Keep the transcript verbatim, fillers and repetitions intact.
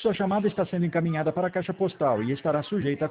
Sua chamada está sendo encaminhada para a caixa postal e estará sujeita a